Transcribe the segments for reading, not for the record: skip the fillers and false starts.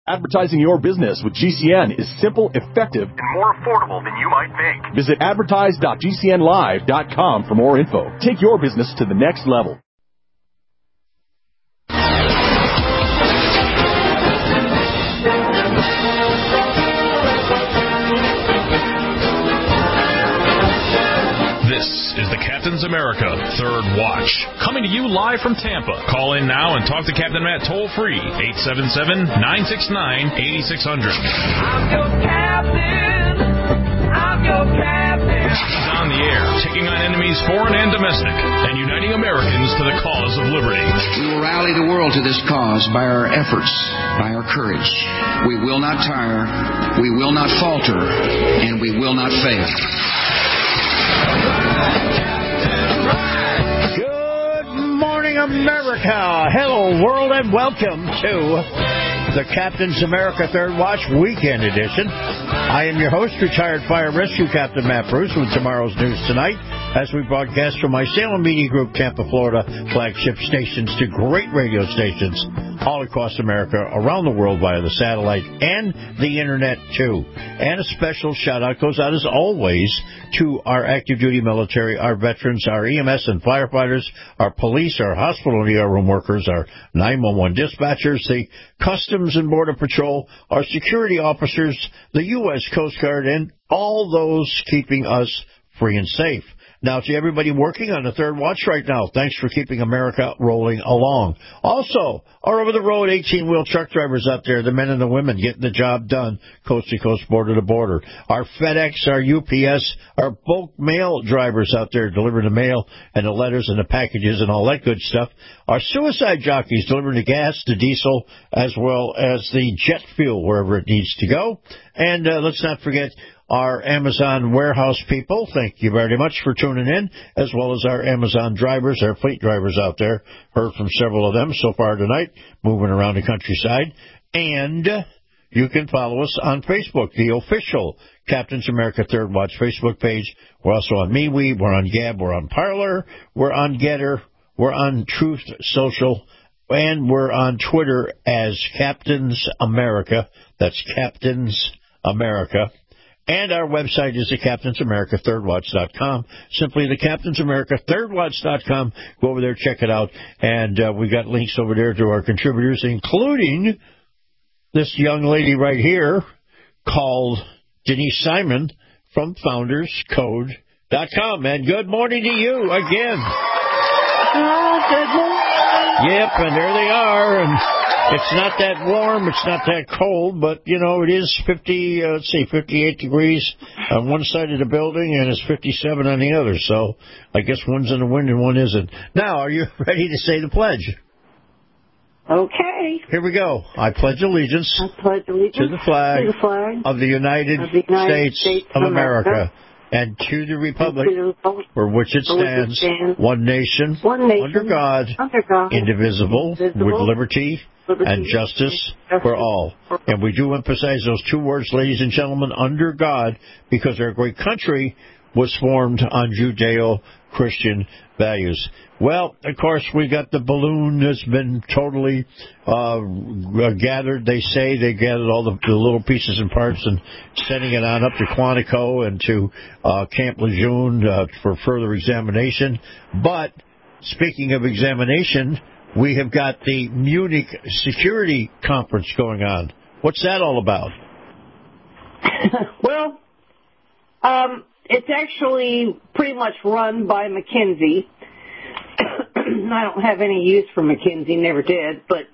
Advertising your business with GCN is simple, effective, and more affordable than you might think. Visit advertise.gcnlive.com for more info. Take your business to the next level. This is the Captain's America Third Watch, coming to you live from Tampa. Call in now and talk to Captain Matt toll-free, 877-969-8600. I'm your captain. I'm your captain. He's on the air, taking on enemies foreign and domestic, and uniting Americans to the cause of liberty. We will rally the world to this cause by our efforts, by our courage. We will not tire, we will not falter, and we will not fail. Good morning, America. Hello, world, and welcome to the Captain's America Third Watch Weekend Edition. I am your host, retired fire rescue Captain Matt Bruce, with tomorrow's news tonight, as we broadcast from my Salem Media Group, Tampa, Florida, flagship stations to great radio stations all across America, around the world via the satellite and the internet, too. And a special shout-out goes out, as always, to our active duty military, our veterans, our EMS and firefighters, our police, our hospital and ER room workers, our 911 dispatchers, the Customs and Border Patrol, our security officers, the U.S. Coast Guard, and all those keeping us free and safe. Now, to everybody working on the Third Watch right now, thanks for keeping America rolling along. Also, our over-the-road 18-wheel truck drivers out there, the men and the women getting the job done, coast to coast, border to border. Our FedEx, our UPS, our bulk mail drivers out there delivering the mail and the letters and the packages and all that good stuff. Our suicide jockeys delivering the gas, the diesel, as well as the jet fuel wherever it needs to go. And let's not forget our Amazon warehouse people. Thank you very much for tuning in, as well as our Amazon drivers, our fleet drivers out there. Heard from several of them so far tonight, moving around the countryside. And you can follow us on Facebook, the official Captain's America Third Watch Facebook page. We're also on MeWe, we're on Gab, we're on Parler, we're on Getter, we're on Truth Social, and we're on Twitter as Captain's America. That's Captain's America. And our website is the CaptainsAmericaThirdWatch.com. Simply the CaptainsAmericaThirdWatch.com. Go over there, check it out. And we got links over there to our contributors, including this young lady right here called Denise Simon from FoundersCode.com. And good morning to you again. Good morning. Yep, and there they are. And it's not that warm, it's not that cold, but, you know, it is 58 degrees on one side of the building, and it's 57 on the other. So I guess one's in the wind and one isn't. Now, are you ready to say the pledge? Okay. Here we go. I pledge allegiance, to the flag of the United States of America, and to the republic for which it stands, one nation, under God, indivisible, with liberty and justice for all. And we do emphasize those two words, ladies and gentlemen, under God, because our great country was formed on Judeo-Christian values. Well, of course, we got the balloon that's been totally gathered. They say they gathered all the little pieces and parts and sending it on up to Quantico and to Camp Lejeune for further examination. But speaking of examination, we have got the Munich Security Conference going on. What's that all about? Well, it's actually pretty much run by McKinsey. I don't have any use for McKinsey, never did, but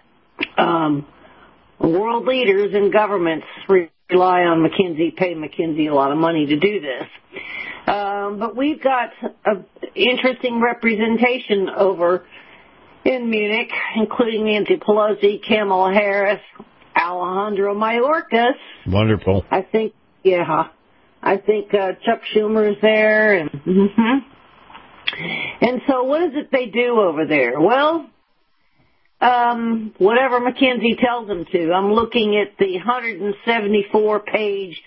world leaders and governments rely on McKinsey, pay McKinsey a lot of money to do this. But we've got an interesting representation over in Munich, including Nancy Pelosi, Kamala Harris, Alejandro Mayorkas. Wonderful. I think Chuck Schumer is there. And so what is it they do over there? Well, whatever McKinsey tells them to. I'm looking at the 174-page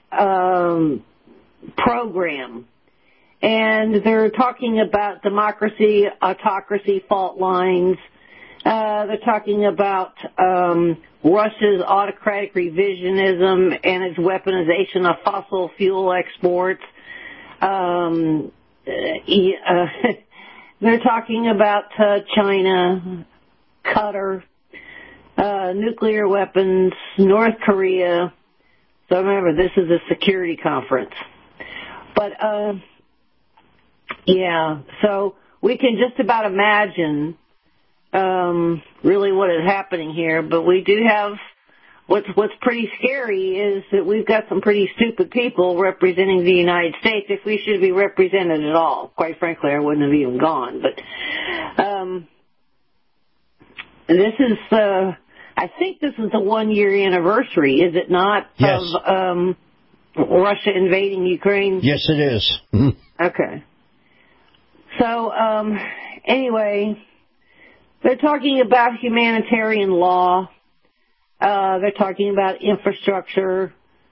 program. And they're talking about democracy, autocracy, fault lines. They're talking about Russia's autocratic revisionism and its weaponization of fossil fuel exports. They're talking about China, Qatar, nuclear weapons, North Korea. So remember, this is a security conference. But, so we can just about imagine really what is happening here. But we do have what's pretty scary is that we've got some pretty stupid people representing the United States. If we should be represented at all, quite frankly, I wouldn't have even gone. But this is, I think this is the 1-year anniversary, is it not? Yes. Of Russia invading Ukraine? Yes, it is. Okay. So, anyway, they're talking about humanitarian law. They're talking about infrastructure.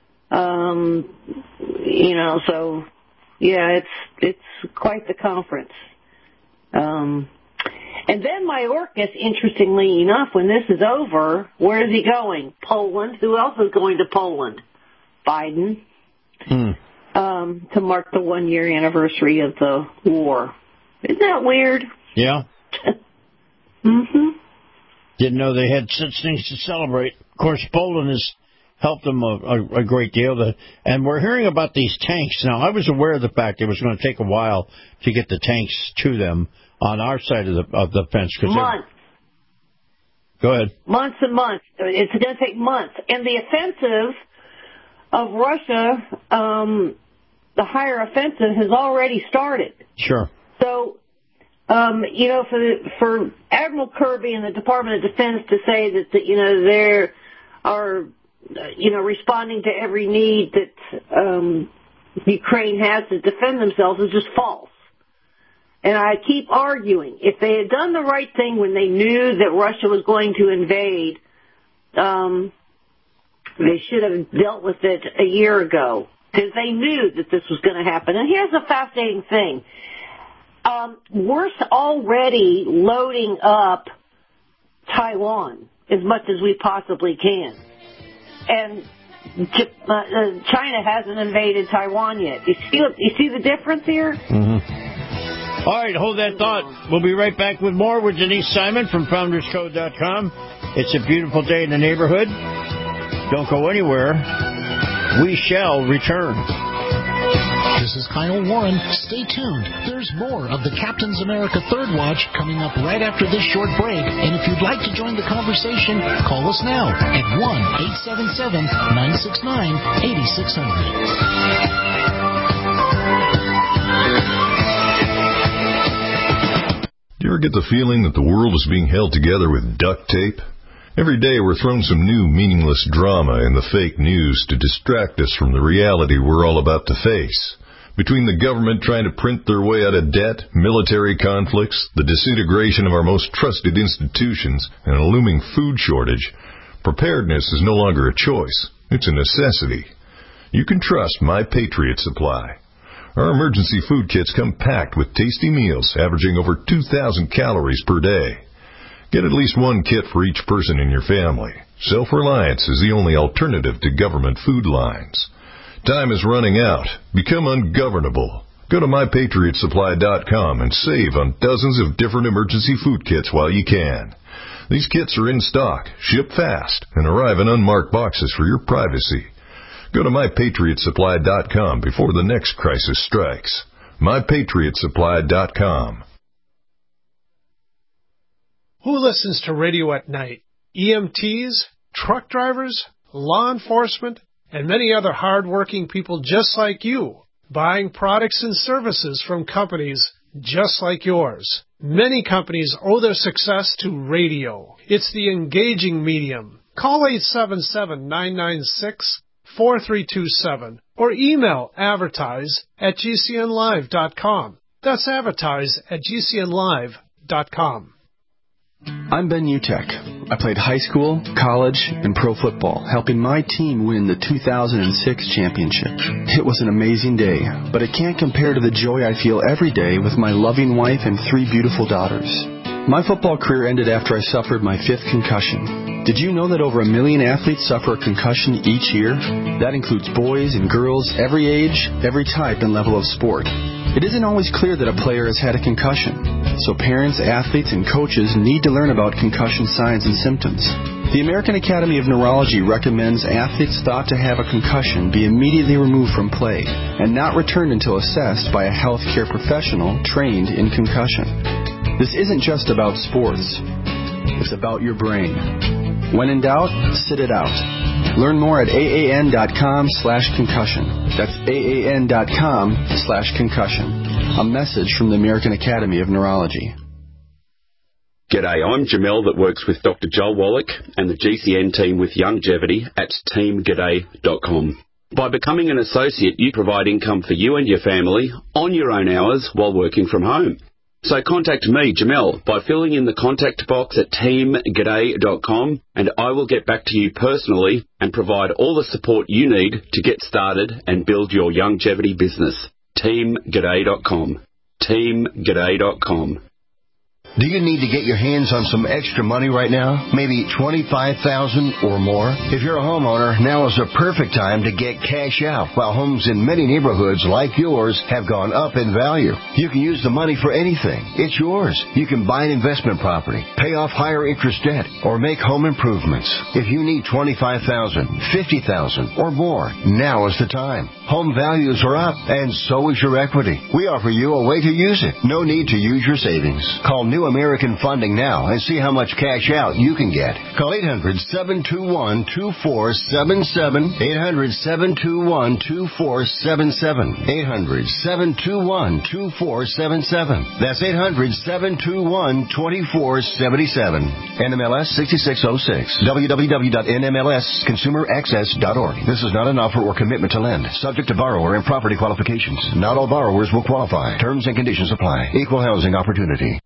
So, yeah, it's quite the conference. And then Mayorkas, interestingly enough, when this is over, where is he going? Poland. Who else is going to Poland? Biden. To mark the 1-year anniversary of the war. Isn't that weird? Yeah. Mm-hmm. Didn't know they had such things to celebrate. Of course, Poland has helped them a great deal. And we're hearing about these tanks. Now, I was aware of the fact it was going to take a while to get the tanks to them on our side of the fence. Months. Go ahead. Months and months. It's going to take months. And the offensive of Russia, the higher offensive, has already started. Sure. So, for Admiral Kirby and the Department of Defense to say that, they are, responding to every need that Ukraine has to defend themselves is just false. And I keep arguing, if they had done the right thing when they knew that Russia was going to invade, they should have dealt with it a year ago, because they knew that this was going to happen. And here's a fascinating thing. We're already loading up Taiwan as much as we possibly can. And China hasn't invaded Taiwan yet. You see the difference here? Mm-hmm. All right, hold that thought. We'll be right back with more with Denise Simon from FoundersCode.com. It's a beautiful day in the neighborhood. Don't go anywhere. We shall return. This is Kyle Warren. Stay tuned. There's more of the Captain's America Third Watch coming up right after this short break. And if you'd like to join the conversation, call us now at 1-877-969-8600. Do you ever get the feeling that the world is being held together with duct tape? Every day we're thrown some new meaningless drama in the fake news to distract us from the reality we're all about to face. Between the government trying to print their way out of debt, military conflicts, the disintegration of our most trusted institutions, and a looming food shortage, preparedness is no longer a choice. It's a necessity. You can trust My Patriot Supply. Our emergency food kits come packed with tasty meals averaging over 2,000 calories per day. Get at least one kit for each person in your family. Self-reliance is the only alternative to government food lines. Time is running out. Become ungovernable. Go to MyPatriotSupply.com and save on dozens of different emergency food kits while you can. These kits are in stock, ship fast, and arrive in unmarked boxes for your privacy. Go to MyPatriotSupply.com before the next crisis strikes. MyPatriotSupply.com. Who listens to radio at night? EMTs, truck drivers, law enforcement, and many other hard-working people just like you, buying products and services from companies just like yours. Many companies owe their success to radio. It's the engaging medium. Call 877-996-4327 or email advertise@gcnlive.com. That's advertise@gcnlive.com. I'm Ben Utek. I played high school, college, and pro football, helping my team win the 2006 championship. It was an amazing day, but it can't compare to the joy I feel every day with my loving wife and 3 beautiful daughters. My football career ended after I suffered my 5th concussion. Did you know that over 1 million athletes suffer a concussion each year? That includes boys and girls, every age, every type and level of sport. It isn't always clear that a player has had a concussion, so parents, athletes, and coaches need to learn about concussion signs and symptoms. The American Academy of Neurology recommends athletes thought to have a concussion be immediately removed from play and not returned until assessed by a healthcare professional trained in concussion. This isn't just about sports. It's about your brain. When in doubt, sit it out. Learn more at AAN.com/concussion. That's AAN.com/concussion. A message from the American Academy of Neurology. G'day, I'm Jamel that works with Dr. Joel Wallach and the GCN team with Longevity at teamg'day.com. By becoming an associate, you provide income for you and your family on your own hours while working from home. So contact me, Jamel, by filling in the contact box at teamg'day.com, and I will get back to you personally and provide all the support you need to get started and build your longevity business. teamg'day.com. teamg'day.com. Do you need to get your hands on some extra money right now? Maybe $25,000 or more? If you're a homeowner, now is the perfect time to get cash out while homes in many neighborhoods like yours have gone up in value. You can use the money for anything. It's yours. You can buy an investment property, pay off higher interest debt, or make home improvements. If you need $25,000, $50,000 or more, now is the time. Home values are up, and so is your equity. We offer you a way to use it. No need to use your savings. Call New American Funding now and see how much cash out you can get. Call 800-721-2477. 800-721-2477. 800-721-2477. That's 800-721-2477. NMLS 6606. www.nmlsconsumeraccess.org. This is not an offer or commitment to lend. Subject to borrower and property qualifications. Not all borrowers will qualify. Terms and conditions apply. Equal housing opportunity.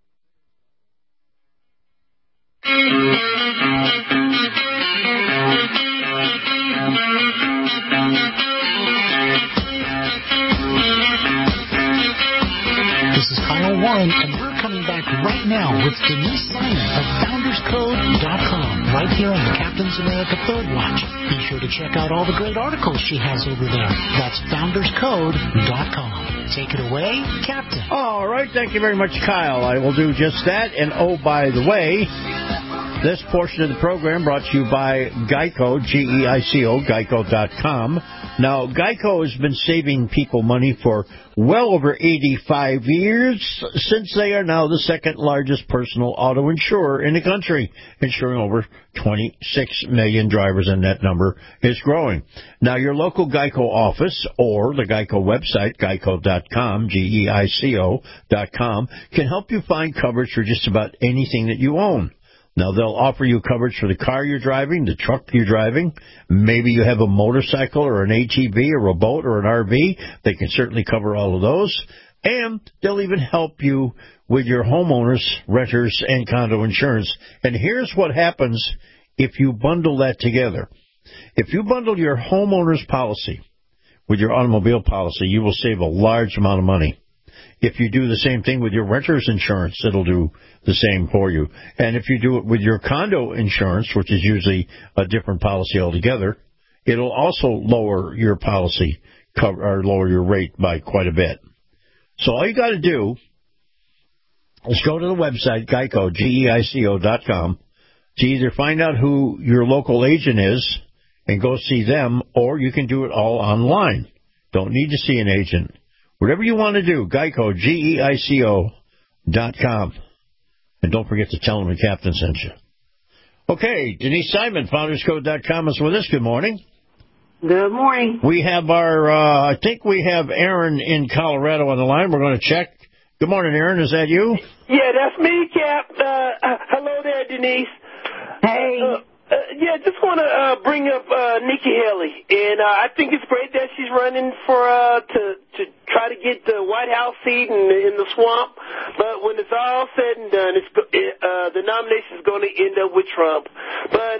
This is Kyle Warren, and we're coming back right now with Denise Simon of FoundersCode.com, right here on the Captain's America Third Watch. Be sure to check out all the great articles she has over there. That's FoundersCode.com. Take it away, Captain. All right, thank you very much, Kyle. I will do just that. And oh, by the way, this portion of the program brought to you by Geico, G-E-I-C-O, Geico.com. Now, Geico has been saving people money for well over 85 years, since they are now the second largest personal auto insurer in the country, insuring over 26 million drivers, and that number is growing. Now, your local Geico office or the Geico website, Geico.com, Geico.com, can help you find coverage for just about anything that you own. Now, they'll offer you coverage for the car you're driving, the truck you're driving. Maybe you have a motorcycle or an ATV or a boat or an RV. They can certainly cover all of those. And they'll even help you with your homeowners, renters, and condo insurance. And here's what happens if you bundle that together. If you bundle your homeowner's policy with your automobile policy, you will save a large amount of money. If you do the same thing with your renter's insurance, it'll do the same for you. And if you do it with your condo insurance, which is usually a different policy altogether, it'll also lower your policy or lower your rate by quite a bit. So all you got to do is go to the website, Geico, Geico.com, to either find out who your local agent is and go see them, or you can do it all online. Don't need to see an agent. Whatever you want to do, Geico, Geico.com. And don't forget to tell them the Captain sent you. Okay, Denise Simon, FoundersCode.com is with us. Good morning. Good morning. We have I think we have Aaron in Colorado on the line. We're going to check. Good morning, Aaron. Is that you? Yeah, that's me, Cap. Hello there, Denise. Hey. Just want to bring up Nikki Haley, and I think it's great that she's running for to try to get the White House seat in the swamp. But when it's all said and done, the nomination is going to end up with Trump. But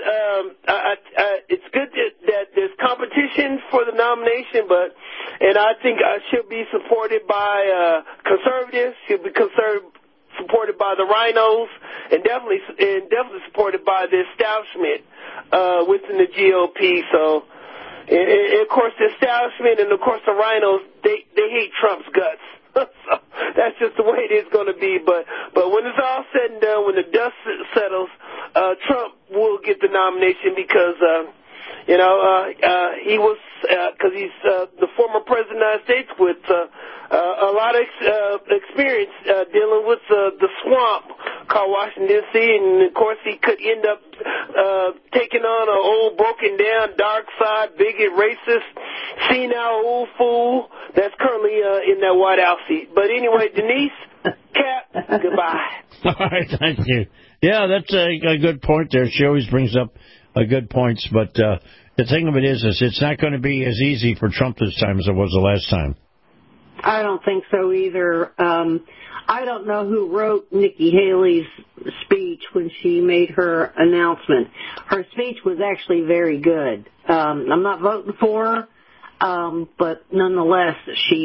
it's good that there's competition for the nomination, and I think she'll be supported by conservatives. She'll be supported supported by the rhinos, and definitely supported by the establishment within the GOP. So, and of course, the establishment and of course the rhinos, they hate Trump's guts. So that's just the way it is going to be. But when it's all said and done, when the dust settles, Trump will get the nomination because he was because he's the former president of the United States with a lot of experience dealing with the swamp called Washington, D.C., and of course he could end up taking on an old, broken down, dark side, bigot, racist, senile old fool that's currently in that White House seat. But anyway, Denise, Cap, goodbye. All right, thank you. Yeah, that's a good point there. She always brings up good points, but the thing of it is it's not going to be as easy for Trump this time as it was the last time. I don't think so either. I don't know who wrote Nikki Haley's speech when she made her announcement. Her speech was actually very good. I'm not voting for her, but nonetheless,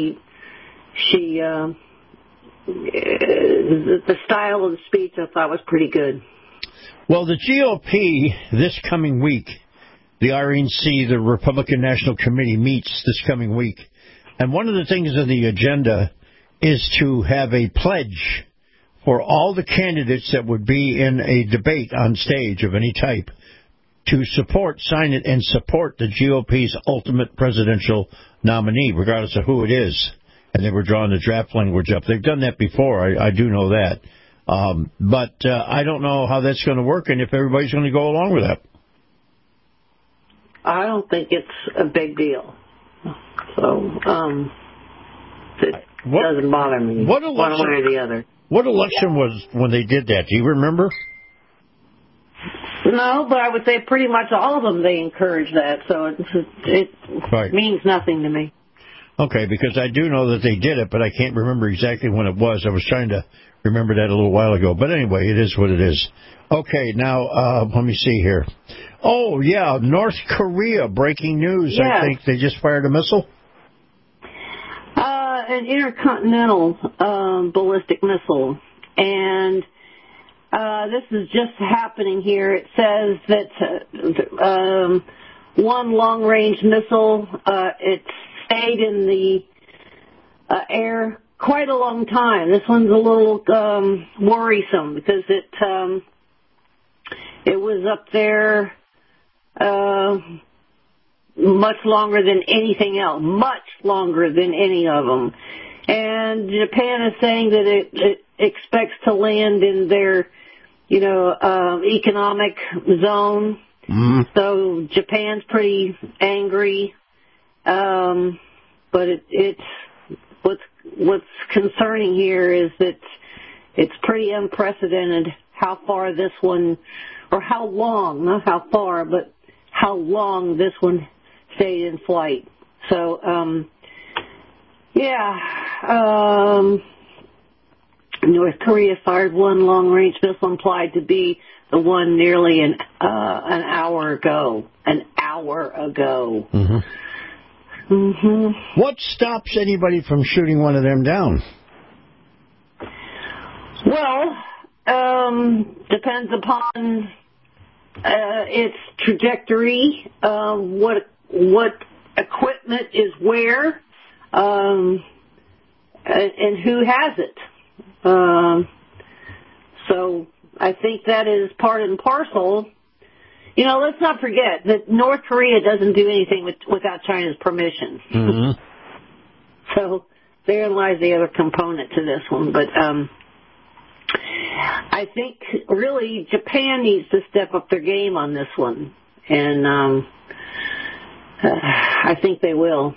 the style of the speech I thought was pretty good. Well, the GOP this coming week, the RNC, the Republican National Committee, meets this coming week. And one of the things on the agenda is to have a pledge for all the candidates that would be in a debate on stage of any type to sign it and support the GOP's ultimate presidential nominee, regardless of who it is. And they were drawing the draft language up. They've done that before. I do know that. But I don't know how that's going to work and if everybody's going to go along with that. I don't think it's a big deal. So, it doesn't bother me one way or the other. What election was when they did that? Do you remember? No, but I would say pretty much all of them, they encourage that. So it means nothing to me. Okay, because I do know that they did it, but I can't remember exactly when it was. I was trying to remember that a little while ago. But anyway, it is what it is. Okay, now, let me see here. Oh, yeah, North Korea, breaking news. Yes. I think they just fired a missile. An intercontinental ballistic missile. And this is just happening here. It says that one long-range missile, it stayed in the air quite a long time. This one's a little worrisome because it was up there much longer than anything else, much longer than any of them. And Japan is saying that it expects to land in their, economic zone. Mm-hmm. So Japan's pretty angry. But it's what's concerning here is that it's pretty unprecedented how far this one, or how long, not how far, but how long this one stayed in flight. So, North Korea fired one long-range missile implied to be the one nearly an hour ago. An hour ago. Mm-hmm. Mm-hmm. What stops anybody from shooting one of them down? Well, depends upon its trajectory, what equipment is where, and who has it. So I think that is part and parcel. Let's not forget that North Korea doesn't do anything without China's permission. Mm-hmm. So therein lies the other component to this one. But I think really Japan needs to step up their game on this one. And I think they will.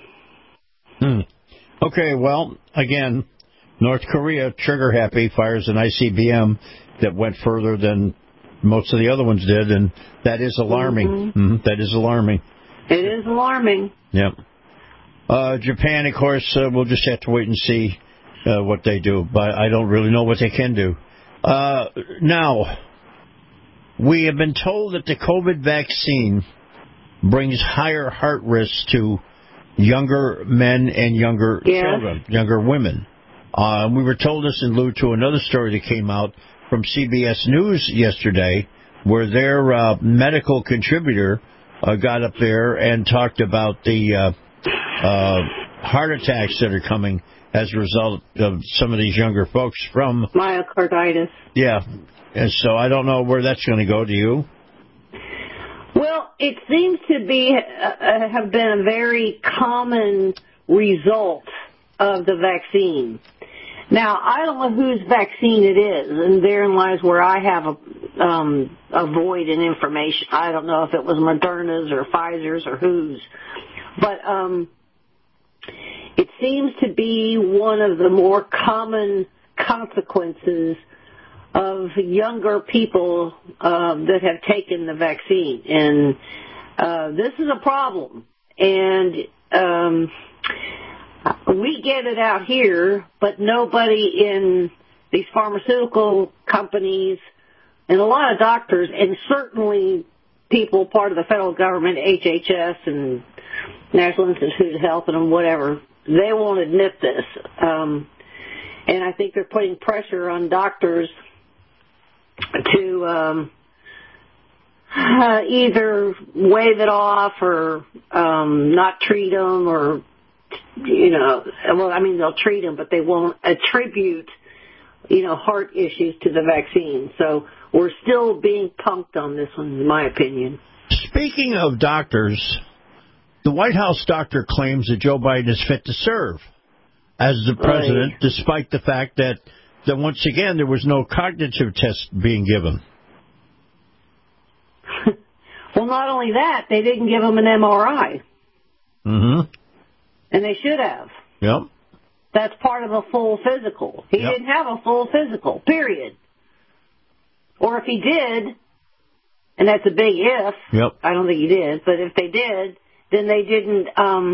Okay, well, again, North Korea, trigger happy, fires an ICBM that went further than most of the other ones did, and that is alarming. Mm-hmm. Mm-hmm. That is alarming. It is alarming. Yep. Japan, of course, we'll just have to wait and see what they do, but I don't really know what they can do. Now, we have been told that the COVID vaccine brings higher heart risks to younger men and younger children, younger women. We were told this in lieu to another story that came out from CBS News yesterday, where their medical contributor got up there and talked about the heart attacks that are coming as a result of some of these younger folks from myocarditis. Yeah, and so I don't know where that's going to go. Do you? Well, it seems to be have been a very common result of the vaccine. Now, I don't know whose vaccine it is, and therein lies where I have a void in information. I don't know if it was Moderna's or Pfizer's or whose, but it seems to be one of the more common consequences of younger people that have taken the vaccine. And this is a problem. And we get it out here, but nobody in these pharmaceutical companies and a lot of doctors, and certainly people part of the federal government, HHS and National Institute of Health and whatever, they won't admit this. And I think they're putting pressure on doctors to either wave it off or not treat them, or, well, I mean, they'll treat them, but they won't attribute, heart issues to the vaccine. So we're still being punked on this one, in my opinion. Speaking of doctors, the White House doctor claims that Joe Biden is fit to serve as the president, despite the fact that once again, there was no cognitive test being given. Well, not only that, they didn't give him an MRI. Mm-hmm. And they should have. Yep. That's part of a full physical. He didn't have a full physical, period. Or if he did, and that's a big if, I don't think he did, but if they did, then they didn't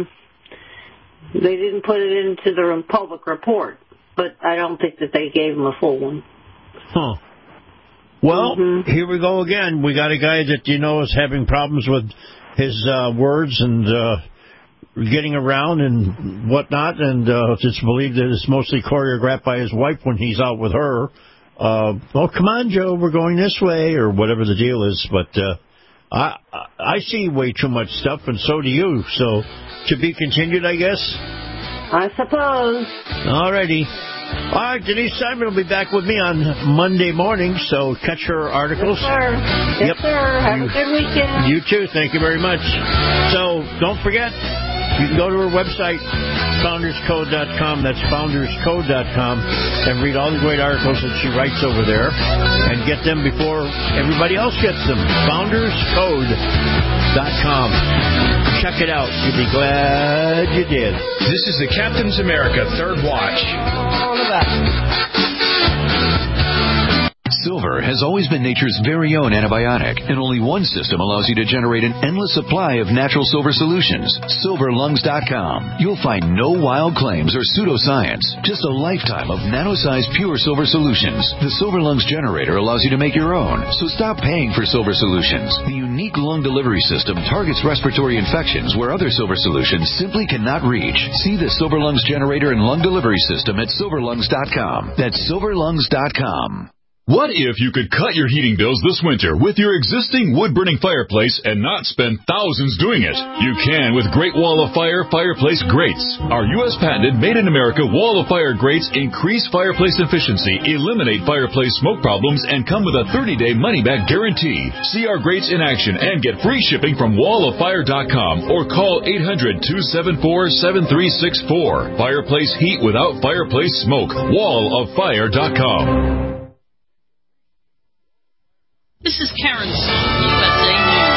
put it into the public report. But I don't think that they gave him a full one. Huh. Well, here we go again. We got a guy that is having problems with his words and getting around and whatnot, and it's believed that it's mostly choreographed by his wife when he's out with her. Oh, come on, Joe, we're going this way, or whatever the deal is. But I see way too much stuff, and so do you. So, to be continued, I guess? I suppose. All righty. All right, Denise Simon will be back with me on Monday morning, so catch her articles. Yes, sir. Yes, sir. Have a good weekend. You too. Thank you very much. So don't forget, you can go to her website, founderscode.com. That's founderscode.com, and read all the great articles that she writes over there and get them before everybody else gets them. Founderscode.com. Check it out. You'll be glad you did. This is the Captain's America Third Watch. All of that. Silver has always been nature's very own antibiotic, and only one system allows you to generate an endless supply of natural silver solutions. SilverLungs.com. You'll find no wild claims or pseudoscience, just a lifetime of nano-sized pure silver solutions. The Silver Lungs generator allows you to make your own, so stop paying for silver solutions. The unique lung delivery system targets respiratory infections where other silver solutions simply cannot reach. See the Silver Lungs generator and lung delivery system at SilverLungs.com. That's SilverLungs.com. What if you could cut your heating bills this winter with your existing wood-burning fireplace and not spend thousands doing it? You can with Great Wall of Fire fireplace grates. Our U.S. patented made-in-America Wall of Fire grates increase fireplace efficiency, eliminate fireplace smoke problems, and come with a 30-day money-back guarantee. See our grates in action and get free shipping from walloffire.com or call 800-274-7364. Fireplace heat without fireplace smoke. walloffire.com. This is Karen Song, USA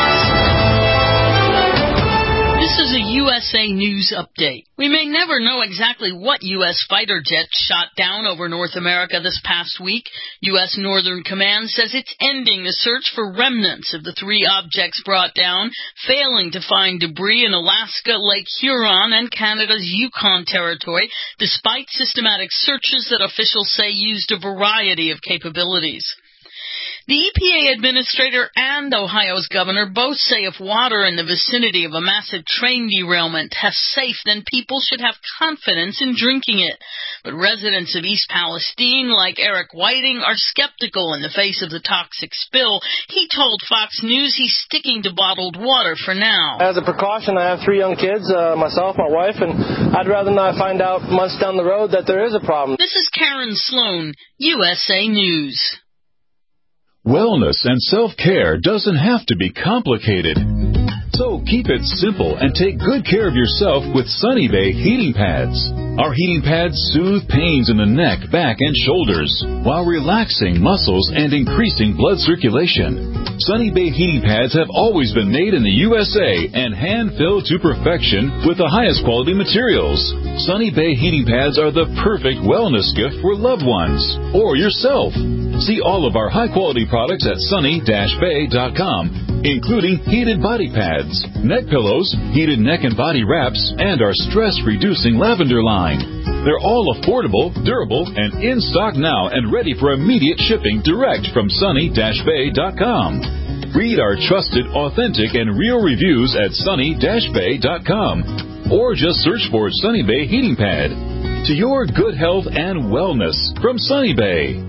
News. This is a USA News update. We may never know exactly what U.S. fighter jets shot down over North America this past week. U.S. Northern Command says it's ending the search for remnants of the three objects brought down, failing to find debris in Alaska, Lake Huron, and Canada's Yukon Territory, despite systematic searches that officials say used a variety of capabilities. The EPA administrator and Ohio's governor both say if water in the vicinity of a massive train derailment tests safe, then people should have confidence in drinking it. But residents of East Palestine, like Eric Whiting, are skeptical in the face of the toxic spill. He told Fox News he's sticking to bottled water for now. As a precaution, I have 3 young kids, myself, my wife, and I'd rather not find out months down the road that there is a problem. This is Karen Sloan, USA News. Wellness and self-care doesn't have to be complicated. So keep it simple and take good care of yourself with Sunny Bay heating pads. Our heating pads soothe pains in the neck, back, and shoulders while relaxing muscles and increasing blood circulation. Sunny Bay heating pads have always been made in the USA and hand-filled to perfection with the highest quality materials. Sunny Bay heating pads are the perfect wellness gift for loved ones or yourself. See all of our high-quality products at sunny-bay.com, including heated body pads, neck pillows, heated neck and body wraps, and our stress-reducing lavender line. They're all affordable, durable, and in stock now and ready for immediate shipping direct from sunny-bay.com. Read our trusted, authentic, and real reviews at sunny-bay.com or just search for Sunny Bay Heating Pad. To your good health and wellness from Sunny Bay.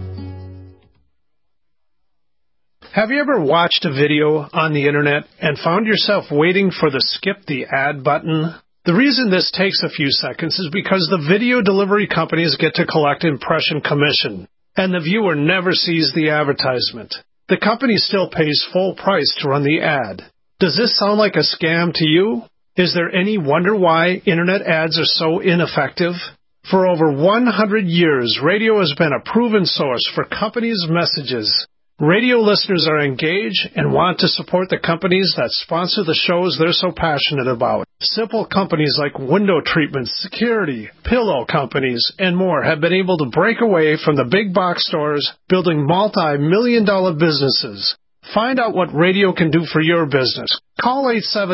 Have you ever watched a video on the internet and found yourself waiting for the skip the ad button? The reason this takes a few seconds is because the video delivery companies get to collect impression commission, and the viewer never sees the advertisement. The company still pays full price to run the ad. Does this sound like a scam to you? Is there any wonder why internet ads are so ineffective? For over 100 years, radio has been a proven source for companies' messages. Radio listeners are engaged and want to support the companies that sponsor the shows they're so passionate about. Simple companies like window treatment, security, pillow companies, and more have been able to break away from the big box stores, building multi-million-dollar businesses. Find out what radio can do for your business. Call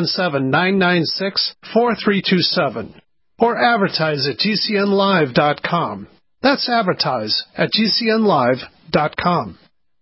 877-996-4327 or advertise at GCNlive.com. That's advertise at GCNlive.com.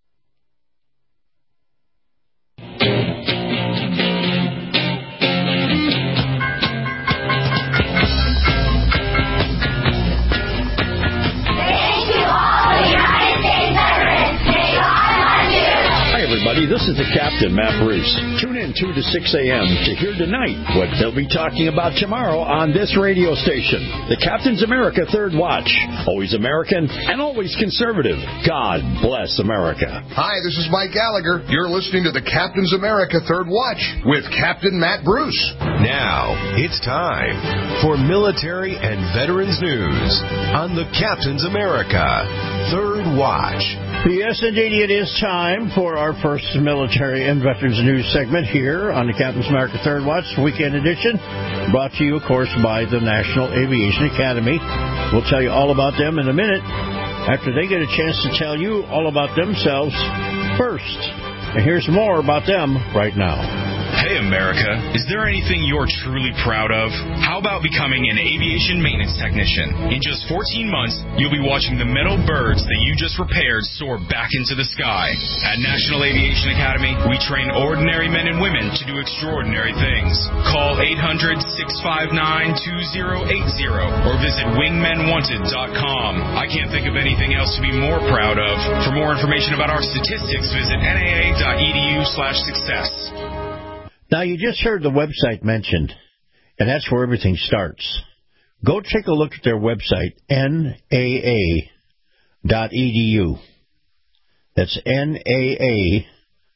This is the Captain, Matt Bruce. Tune in 2 to 6 a.m. to hear tonight what they'll be talking about tomorrow on this radio station. The Captain's America Third Watch. Always American and always conservative. God bless America. Hi, this is Mike Gallagher. You're listening to the Captain's America Third Watch with Captain Matt Bruce. Now, it's time for military and veterans news on the Captain's America Third Watch. Yes, indeed, it is time for our first military and veterans news segment here on the Captain's America Third Watch Weekend Edition, brought to you, of course, by the National Aviation Academy. We'll tell you all about them in a minute after they get a chance to tell you all about themselves first. And here's more about them right now. Hey, America, is there anything you're truly proud of? How about becoming an aviation maintenance technician? In just 14 months, you'll be watching the metal birds that you just repaired soar back into the sky. At National Aviation Academy, we train ordinary men and women to do extraordinary things. Call 800-659-2080 or visit wingmenwanted.com. I can't think of anything else to be more proud of. For more information about our statistics, visit naa.edu/success. Now, you just heard the website mentioned, and that's where everything starts. Go take a look at their website, naa.edu. That's naa.edu.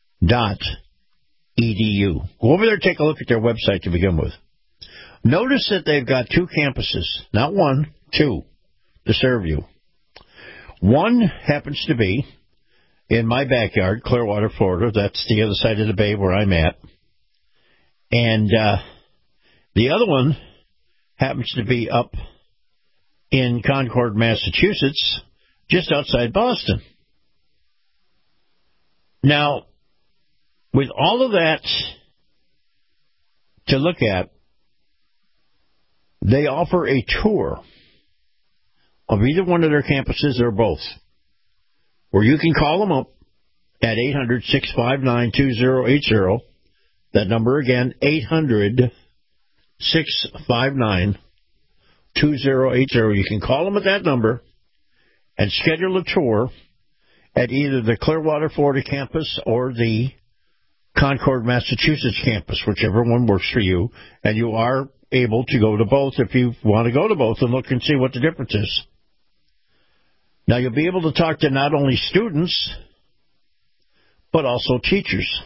Go over there and take a look at their website to begin with. Notice that they've got 2 campuses, not 1, 2, to serve you. One happens to be in my backyard, Clearwater, Florida. That's the other side of the bay where I'm at. And the other one happens to be up in Concord, Massachusetts, just outside Boston. Now, with all of that to look at, they offer a tour of either one of their campuses or both, where you can call them up at 800-659-2080. That number again, 800-659-2080. You can call them at that number and schedule a tour at either the Clearwater, Florida campus or the Concord, Massachusetts campus, whichever one works for you. And you are able to go to both if you want to go to both and look and see what the difference is. Now, you'll be able to talk to not only students, but also teachers.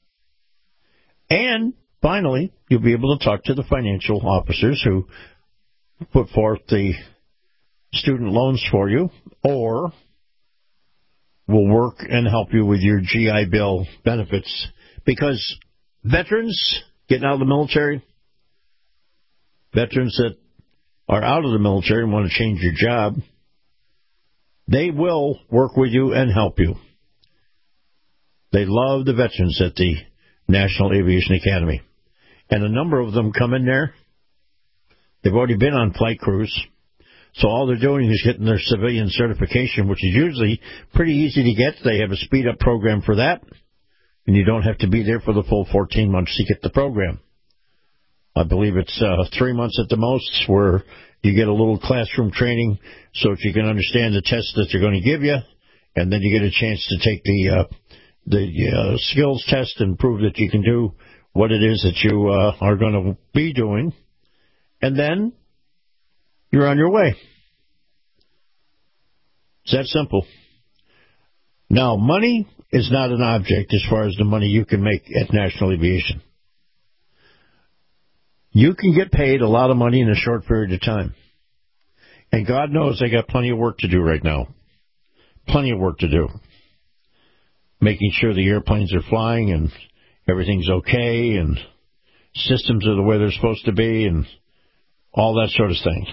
And finally, you'll be able to talk to the financial officers who put forth the student loans for you, or will work and help you with your GI Bill benefits. Because veterans getting out of the military, veterans that are out of the military and want to change your job, they will work with you and help you. They love the veterans at the National Aviation Academy. And a number of them come in there. They've already been on flight crews. So all they're doing is getting their civilian certification, which is usually pretty easy to get. They have a speed-up program for that. And you don't have to be there for the full 14 months to get the program. I believe it's 3 months at the most, where you get a little classroom training so that you can understand the test that they're going to give you, and then you get a chance to take the skills test and prove that you can do what it is that you are going to be doing, and then you're on your way. It's that simple. Now, money is not an object as far as the money you can make at National Aviation. You can get paid a lot of money in a short period of time. And God knows they got plenty of work to do right now. Plenty of work to do. Making sure the airplanes are flying and everything's okay and systems are the way they're supposed to be and all that sort of thing.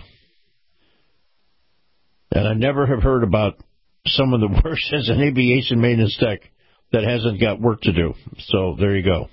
And I never have heard about someone that works as an aviation maintenance tech that hasn't got work to do. So there you go.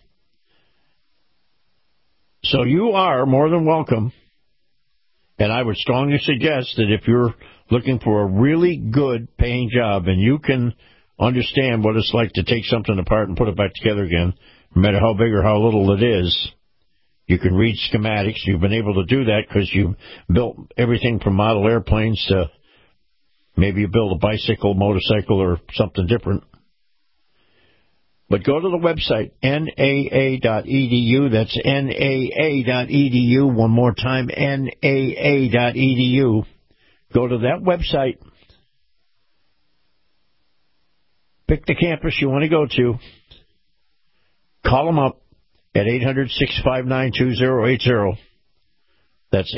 So you are more than welcome, and I would strongly suggest that if you're looking for a really good paying job and you can understand what it's like to take something apart and put it back together again, no matter how big or how little it is, you can read schematics. You've been able to do that because you built everything from model airplanes to maybe you build a bicycle, motorcycle, or something different. But go to the website, naa.edu. That's naa.edu. One more time, naa.edu. Go to that website. Pick the campus you want to go to. Call them up at 800-659-2080. That's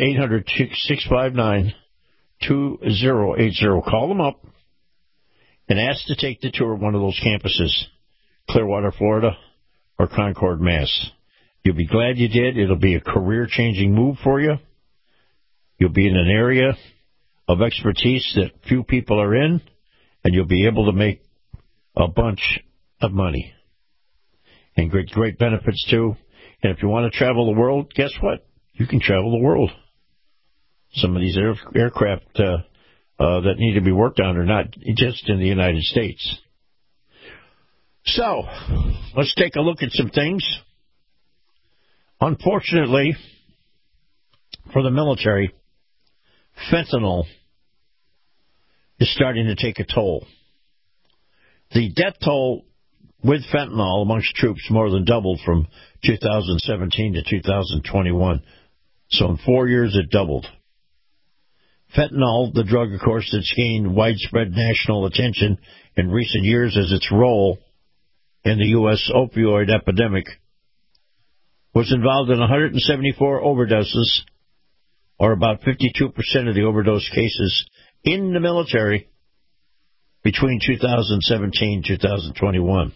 800-659-2080. Call them up and ask to take the tour of one of those campuses. Clearwater, Florida, or Concord, Mass. You'll be glad you did. It'll be a career-changing move for you. You'll be in an area of expertise that few people are in, and you'll be able to make a bunch of money. And great benefits, too. And if you want to travel the world, guess what? You can travel the world. Some of these aircraft that need to be worked on are not just in the United States. So, let's take a look at some things. Unfortunately, for the military, fentanyl is starting to take a toll. The death toll with fentanyl amongst troops more than doubled from 2017 to 2021. So in 4 years, it doubled. Fentanyl, the drug, of course, that's gained widespread national attention in recent years as its role in the U.S. opioid epidemic, was involved in 174 overdoses, or about 52% of the overdose cases in the military between 2017 and 2021.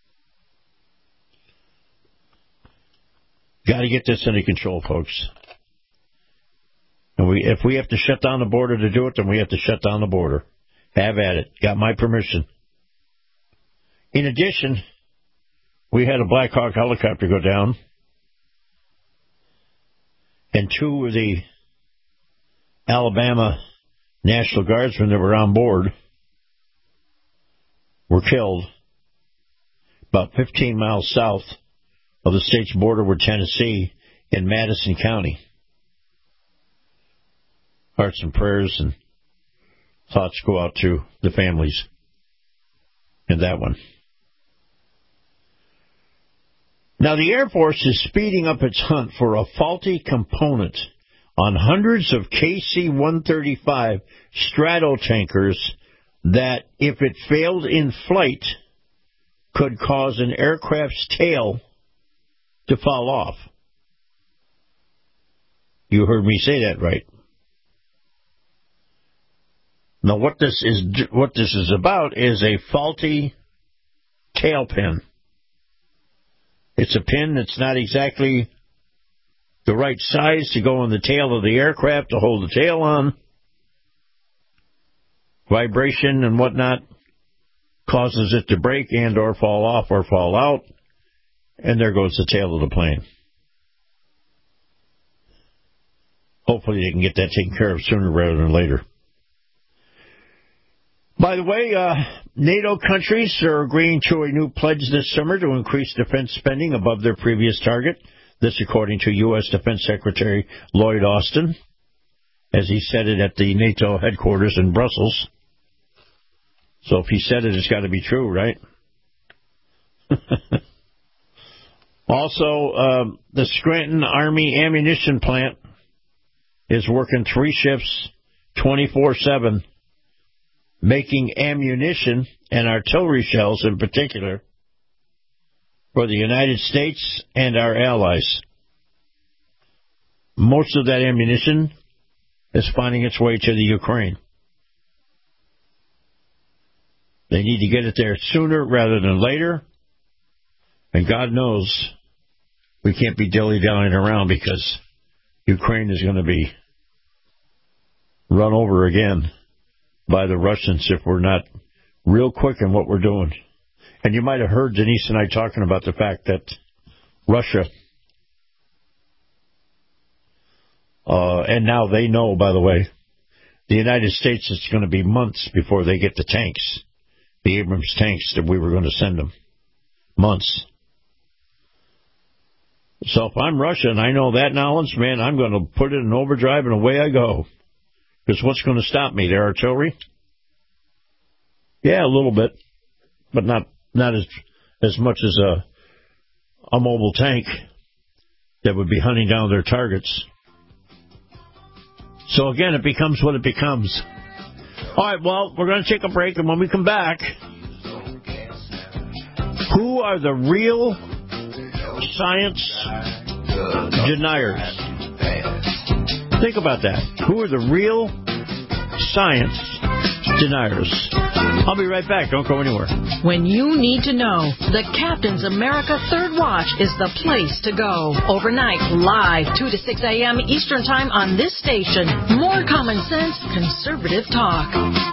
Got to get this under control, folks. And if we have to shut down the border to do it, then we have to shut down the border. Have at it. Got my permission. In addition, we had a Black Hawk helicopter go down, and two of the Alabama National Guardsmen that were on board were killed about 15 miles south of the state's border with Tennessee in Madison County. Hearts and prayers and thoughts go out to the families in that one. Now, the Air Force is speeding up its hunt for a faulty component on hundreds of KC-135 Stratotankers that, if it failed in flight, could cause an aircraft's tail to fall off. You heard me say that right. Now, what this is about is a faulty tail pin. It's a pin that's not exactly the right size to go on the tail of the aircraft to hold the tail on. Vibration and whatnot causes it to break and or fall off or fall out, and there goes the tail of the plane. Hopefully they can get that taken care of sooner rather than later. By the way, NATO countries are agreeing to a new pledge this summer to increase defense spending above their previous target. This according to U.S. Defense Secretary Lloyd Austin, as he said it at the NATO headquarters in Brussels. So if he said it, it's got to be true, right? Also, the Scranton Army Ammunition Plant is working 3 shifts, 24/7, making ammunition and artillery shells in particular for the United States and our allies. Most of that ammunition is finding its way to the Ukraine. They need to get it there sooner rather than later. And God knows we can't be dilly-dallying around because Ukraine is going to be run over again by the Russians if we're not real quick in what we're doing. And you might have heard Denise and I talking about the fact that Russia, and now they know, by the way, the United States, it's going to be months before they get the tanks, the Abrams tanks that we were going to send them. Months. So if I'm Russia and I know that knowledge, man, I'm going to put it in overdrive and away I go. Because what's going to stop me? Their artillery? Yeah, a little bit, but not as much as a mobile tank that would be hunting down their targets. So again, it becomes what it becomes. All right, well, we're going to take a break, and when we come back, who are the real science deniers? Think about that. Who are the real science deniers? I'll be right back. Don't go anywhere. When you need to know, the Captain's America Third Watch is the place to go. Overnight, live, 2 to 6 a.m. Eastern Time on this station. More common sense, conservative talk.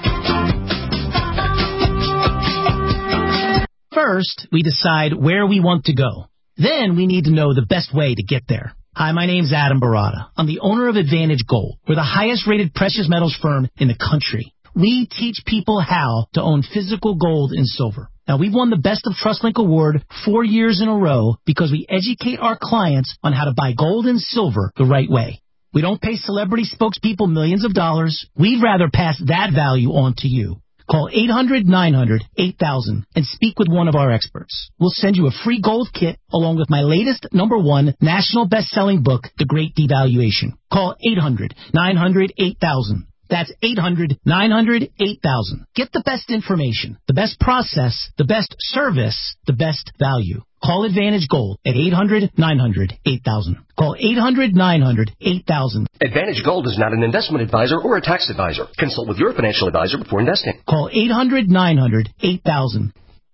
First, we decide where we want to go. Then we need to know the best way to get there. Hi, my name's Adam Barada. I'm the owner of Advantage Gold. We're the highest-rated precious metals firm in the country. We teach people how to own physical gold and silver. Now, we've won the Best of TrustLink Award 4 years in a row because we educate our clients on how to buy gold and silver the right way. We don't pay celebrity spokespeople millions of dollars. We'd rather pass that value on to you. Call 800-900-8000 and speak with one of our experts. We'll send you a free gold kit along with my latest #1 national best-selling book, The Great Devaluation. Call 800-900-8000. That's 800-900-8000. Get the best information, the best process, the best service, the best value. Call Advantage Gold at 800-900-8000. Call 800-900-8000. Advantage Gold is not an investment advisor or a tax advisor. Consult with your financial advisor before investing. Call 800-900-8000.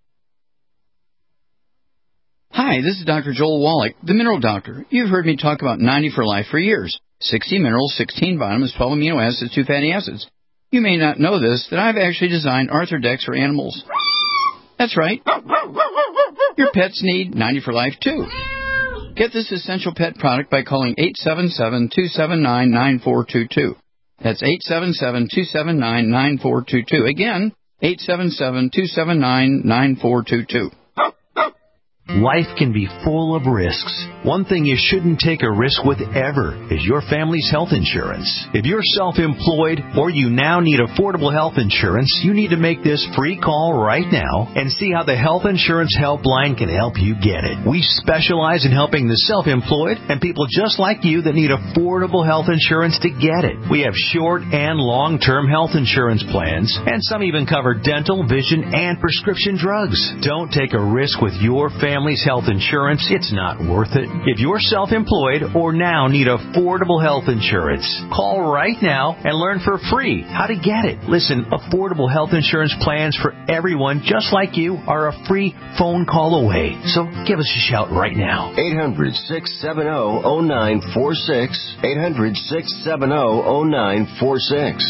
Hi, this is Dr. Joel Wallach, the Mineral Doctor. You've heard me talk about 90 for Life for years. 60 minerals, 16 vitamins, 12 amino acids, 2 fatty acids. You may not know this, that I've actually designed Arthrodex for animals. That's right. Your pets need 90 for Life, too. Get this essential pet product by calling 877-279-9422. That's 877-279-9422. Again, 877-279-9422. Life can be full of risks. One thing you shouldn't take a risk with ever is your family's health insurance. If you're self-employed or you now need affordable health insurance, you need to make this free call right now and see how the Health Insurance Helpline can help you get it. We specialize in helping the self-employed and people just like you that need affordable health insurance to get it. We have short and long-term health insurance plans, and some even cover dental, vision, and prescription drugs. Don't take a risk with your family's health insurance. It's not worth it. If you're self-employed or now need affordable health insurance, call right now and learn for free how to get it. Listen, affordable health insurance plans for everyone just like you are a free phone call away. So give us a shout right now. 800-670-0946. 800-670-0946.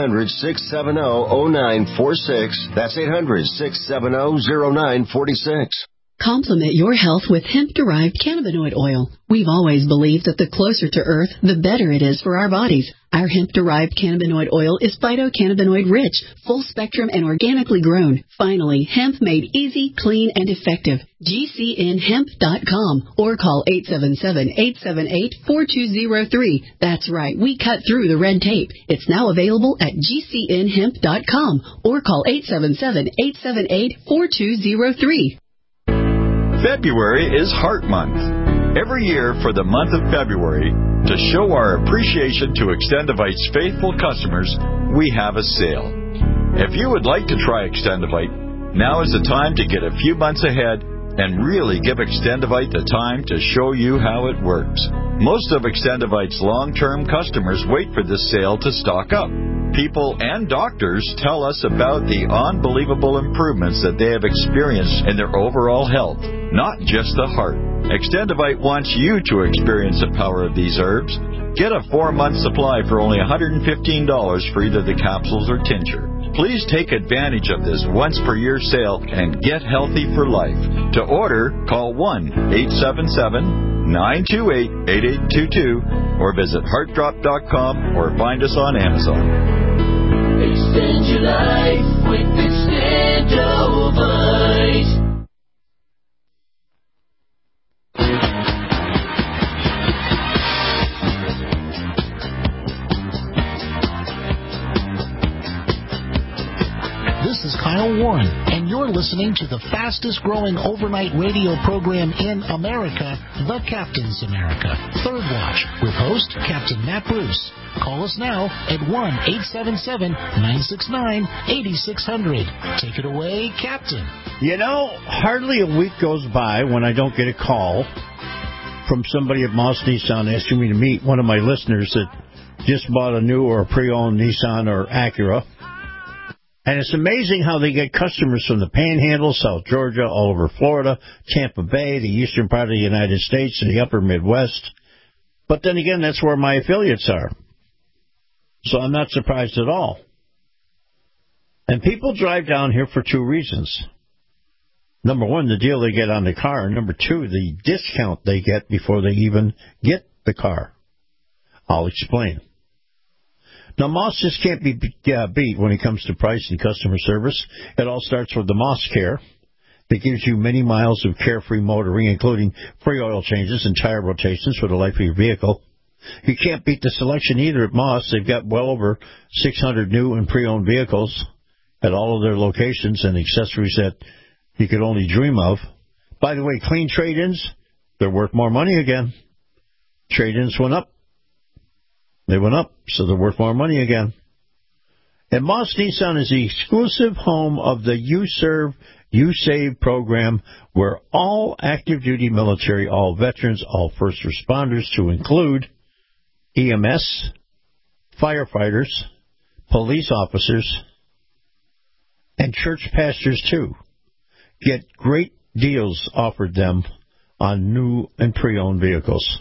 800-670-0946. That's 800-670-0946. Complement your health with hemp-derived cannabinoid oil. We've always believed that the closer to Earth, the better it is for our bodies. Our hemp-derived cannabinoid oil is phytocannabinoid-rich, full-spectrum, and organically grown. Finally, hemp made easy, clean, and effective. GCNhemp.com or call 877-878-4203. That's right, we cut through the red tape. It's now available at GCNhemp.com or call 877-878-4203. February is Heart Month. Every year for the month of February, to show our appreciation to Extendivite's faithful customers, we have a sale. If you would like to try Extendivite, now is the time to get a few months ahead and really give Extendivite the time to show you how it works. Most of Extendivite's long-term customers wait for this sale to stock up. People and doctors tell us about the unbelievable improvements that they have experienced in their overall health, not just the heart. Extendivite wants you to experience the power of these herbs. Get a 4-month supply for only $115 for either the capsules or tincture. Please take advantage of this once-per-year sale and get healthy for life. To order, call 1-877-928-8822 or visit heartdrop.com or find us on Amazon. Extend your life with Extendovite. This is Kyle Warren, and you're listening to the fastest-growing overnight radio program in America, The Captain's America, Third Watch, with host Captain Matt Bruce. Call us now at 1-877-969-8600. Take it away, Captain. You know, hardly a week goes by when I don't get a call from somebody at Moss Nissan asking me to meet one of my listeners that just bought a new or a pre-owned Nissan or Acura. And it's amazing how they get customers from the Panhandle, South Georgia, all over Florida, Tampa Bay, the eastern part of the United States, and the upper Midwest. But then again, that's where my affiliates are. So I'm not surprised at all. And people drive down here for two reasons. Number one, the deal they get on the car. Number two, the discount they get before they even get the car. I'll explain. Now, Moss just can't be beat when it comes to price and customer service. It all starts with the Moss Care that gives you many miles of carefree motoring, including free oil changes and tire rotations for the life of your vehicle. You can't beat the selection either at Moss. They've got well over 600 new and pre-owned vehicles at all of their locations and accessories that you could only dream of. By the way, clean trade-ins, they're worth more money again. Trade-ins went up. They went up, so they're worth more money again. And Moss Nissan is the exclusive home of the You Serve, You Save program, where all active duty military, all veterans, all first responders, to include EMS, firefighters, police officers, and church pastors, too, get great deals offered them on new and pre-owned vehicles.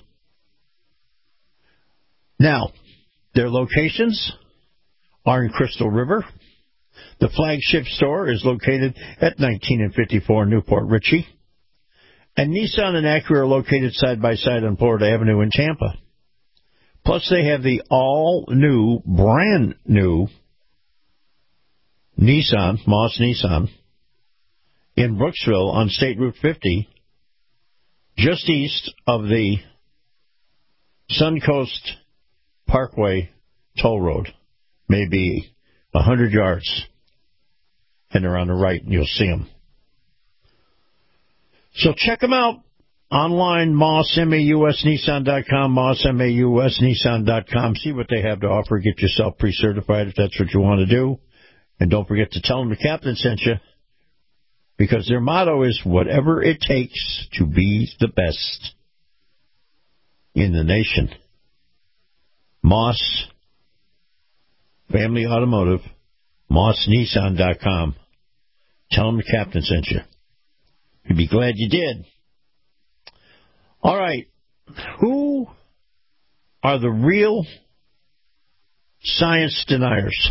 Now, their locations are in Crystal River. The flagship store is located at 19 and 54 Newport Richey. And Nissan and Acura are located side by side on Florida Avenue in Tampa. Plus, they have the all-new, brand-new Nissan, Moss Nissan, in Brooksville on State Route 50 just east of the Suncoast Parkway toll road, maybe 100 yards, and they're on the right, and you'll see them. So check them out online, Moss, MAUSNissan.com, Moss, MAUSNissan.com. See what they have to offer. Get yourself pre-certified if that's what you want to do. And don't forget to tell them the captain sent you, because their motto is whatever it takes to be the best in the nation. Moss Family Automotive, MossNissan.com. Tell them the captain sent you. You'd be glad you did. All right. Who are the real science deniers?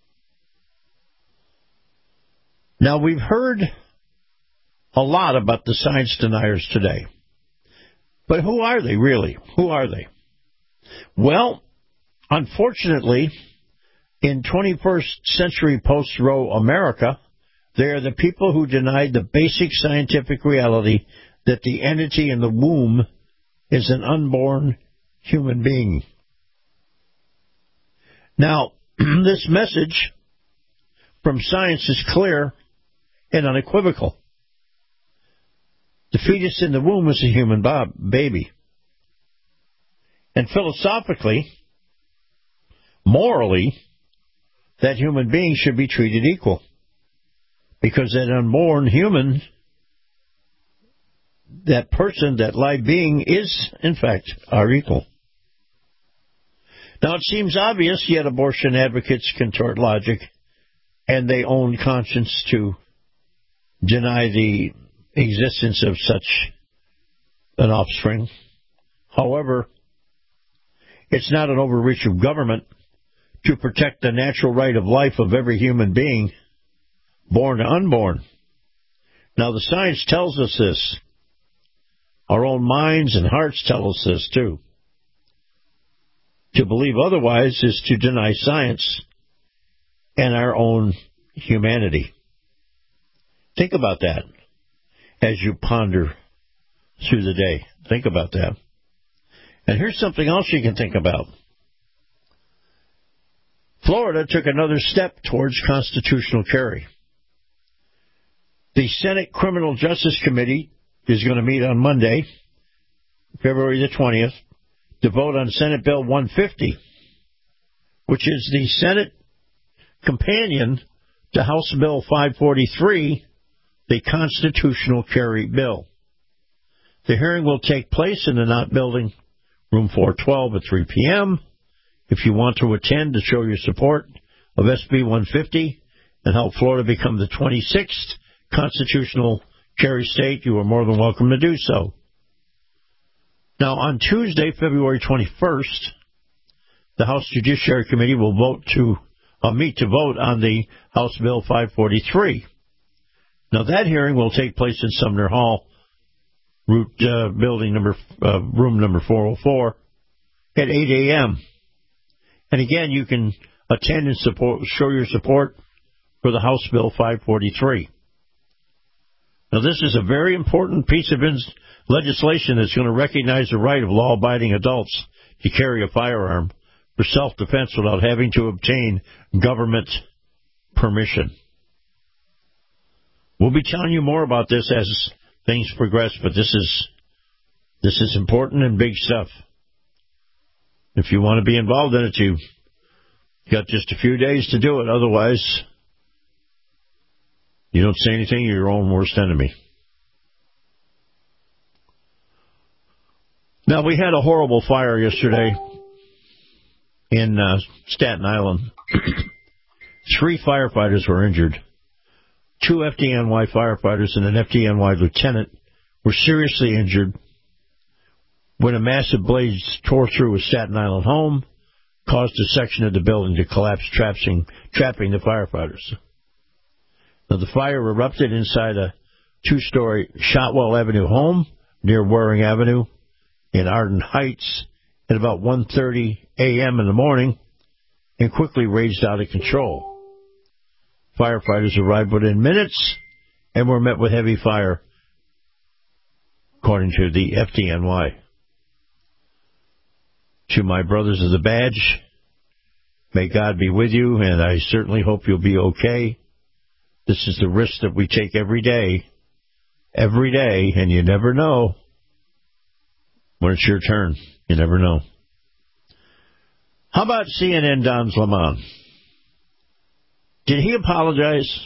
Now, we've heard a lot about the science deniers today. But who are they, really? Who are they? Well, unfortunately, in 21st century post-Roe America, they are the people who denied the basic scientific reality that the entity in the womb is an unborn human being. Now, this message from science is clear and unequivocal. The fetus in the womb is a human baby. And philosophically, morally, that human being should be treated equal. Because that unborn human, that person, that live being is, in fact, our equal. Now, it seems obvious, yet abortion advocates contort logic, and they own conscience to deny the existence of such an offspring. However, it's not an overreach of government to protect the natural right of life of every human being, born or unborn. Now, the science tells us this. Our own minds and hearts tell us this, too. To believe otherwise is to deny science and our own humanity. Think about that as you ponder through the day. Think about that. And here's something else you can think about. Florida took another step towards constitutional carry. The Senate Criminal Justice Committee is going to meet on Monday, February the 20th, to vote on Senate Bill 150, which is the Senate companion to House Bill 543, the constitutional carry bill. The hearing will take place in the Knott Building, room 412 at 3 p.m. If you want to attend to show your support of SB 150 and help Florida become the 26th constitutional carry state, you are more than welcome to do so. Now, on Tuesday, February 21st, the House Judiciary Committee will meet to vote on the House Bill 543. Now, that hearing will take place in Sumner Hall, room number 404, at 8 a.m. And again, you can attend and show your support for the House Bill 543. Now, this is a very important piece of legislation that's going to recognize the right of law-abiding adults to carry a firearm for self-defense without having to obtain government permission. We'll be telling you more about this as things progress, but this is important and big stuff. If you want to be involved in it, you've got just a few days to do it. Otherwise, you don't say anything, you're your own worst enemy. Now, we had a horrible fire yesterday in Staten Island. 3 firefighters were injured. 2 FDNY firefighters and an FDNY lieutenant were seriously injured when a massive blaze tore through a Staten Island home, caused a section of the building to collapse, trapping the firefighters. Now, the fire erupted inside a 2-story Shotwell Avenue home near Waring Avenue in Arden Heights at about 1:30 a.m. in the morning and quickly raged out of control. Firefighters arrived within minutes and were met with heavy fire according to the FDNY. To my brothers of the badge, may God be with you, and I certainly hope you'll be okay. This is the risk that we take every day, and you never know when it's your turn. You never know. How about CNN Don's Lemon? Did he apologize?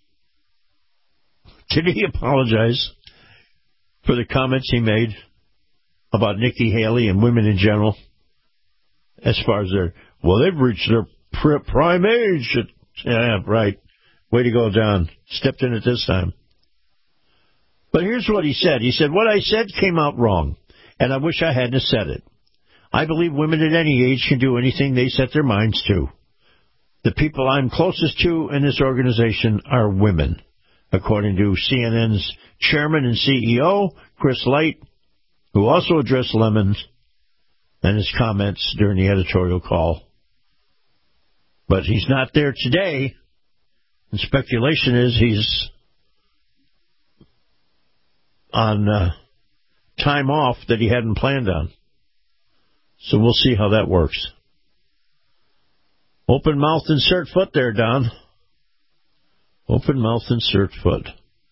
Did he apologize for the comments he made about Nikki Haley and women in general? As far as they've reached their prime age. Yeah, right. Way to go, Don. Stepped in it this time. But here's what he said. He said, what I said came out wrong, and I wish I hadn't said it. I believe women at any age can do anything they set their minds to. The people I'm closest to in this organization are women, according to CNN's chairman and CEO, Chris Light, who also addressed Lemon and his comments during the editorial call. But he's not there today, and speculation is he's on time off that he hadn't planned on. So we'll see how that works. Open mouth, insert foot there, Don. Open mouth, insert foot.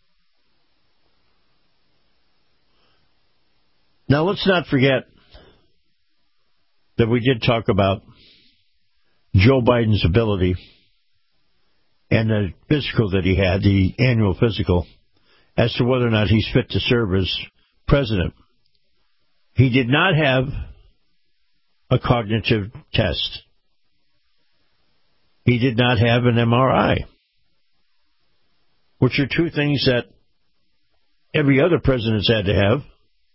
Now, let's not forget that we did talk about Joe Biden's ability and the physical that he had, the annual physical, as to whether or not he's fit to serve as president. He did not have a cognitive test. He did not have an MRI, which are two things that every other president's had to have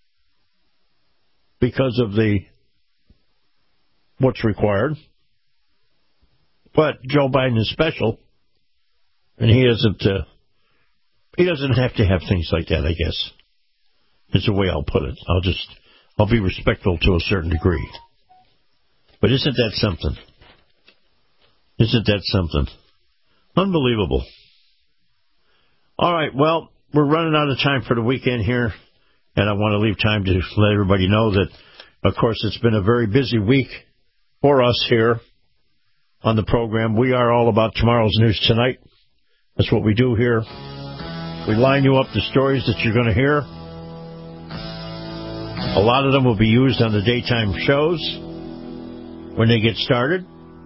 because of what's required. But Joe Biden is special, and he doesn't have to have things like that, I guess. Is the way I'll put it. I'll be respectful to a certain degree. But isn't that something? Isn't that something? Unbelievable. All right, well, we're running out of time for the weekend here, and I want to leave time to let everybody know that, of course, it's been a very busy week for us here on the program. We are all about tomorrow's news tonight. That's what we do here. We line you up the stories that you're going to hear. A lot of them will be used on the daytime shows when they get started.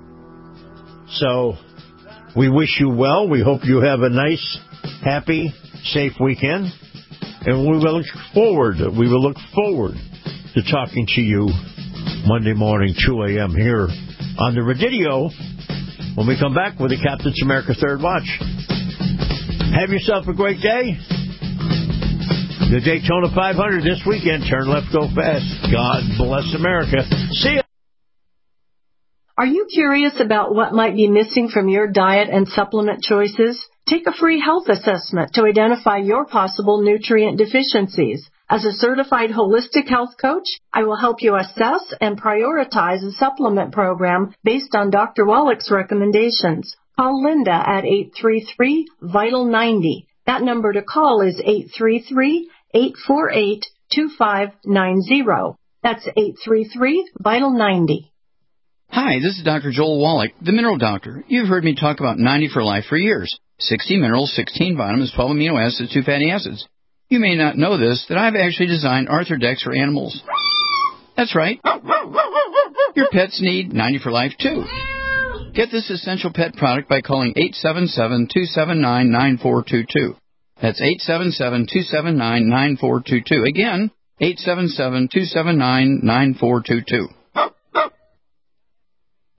So we wish you well. We hope you have a nice, happy, safe weekend. And we will look forward to talking to you Monday morning, 2 a.m. here on the Radio when we come back with the Captain's America Third Watch. Have yourself a great day. The Daytona 500 this weekend. Turn left, go fast. God bless America. See ya. Are you curious about what might be missing from your diet and supplement choices? Take a free health assessment to identify your possible nutrient deficiencies. As a certified holistic health coach, I will help you assess and prioritize a supplement program based on Dr. Wallach's recommendations. Call Linda at 833-VITAL-90. That number to call is 833-848-2590. That's 833-VITAL-90. Hi, this is Dr. Joel Wallach, the Mineral Doctor. You've heard me talk about 90 for Life for years. 60 minerals, 16 vitamins, 12 amino acids, 2 fatty acids. You may not know this, that I've actually designed Arthrodex for animals. That's right. Your pets need 90 for Life, too. Get this essential pet product by calling 877-279-9422. That's 877-279-9422. Again, 877-279-9422.